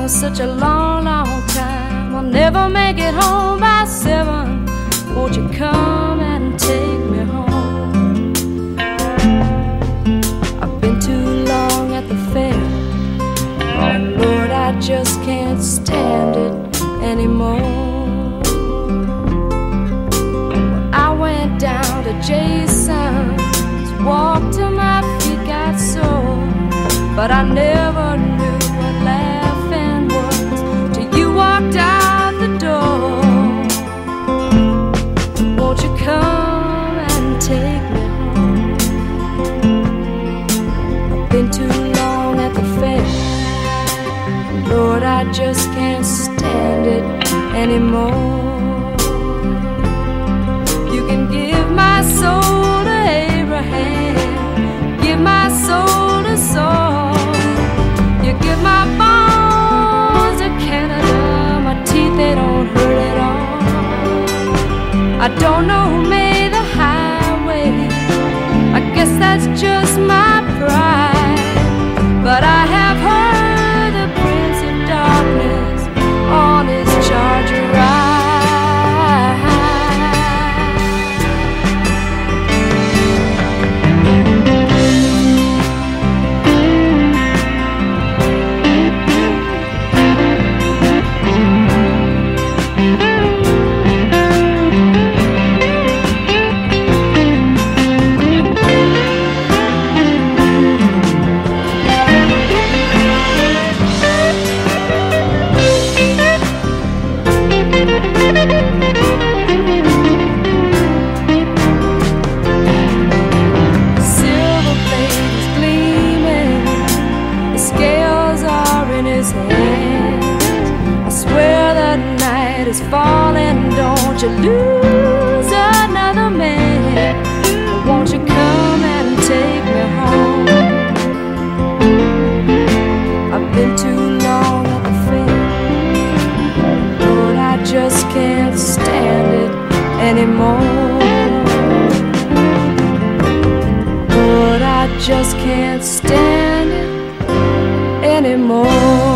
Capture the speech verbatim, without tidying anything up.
such a long, long time. I'll never make it home by seven. Won't you come and take me home? I've been too long at the fair. Oh Lord, I just can't stand it anymore. Well, I went down to Jason's, walked till my feet got sore, but I never knew what laughing was till you walked out the door. Won't you come and take me home? I've been too long at the fair. Lord, I just can't stand it anymore. You can give my soul to Abraham, give my soul to Saul. You give my bones to Canada, my teeth, they don't hurt at all. I don't know who made the highway, I guess that's just my pride. But I have heard the Prince of Darkness on his charger ride. Is falling, don't you lose another man. Won't you come and take me home? I've been too long at the fair. Lord, I just can't stand it anymore. Lord, I just can't stand it anymore.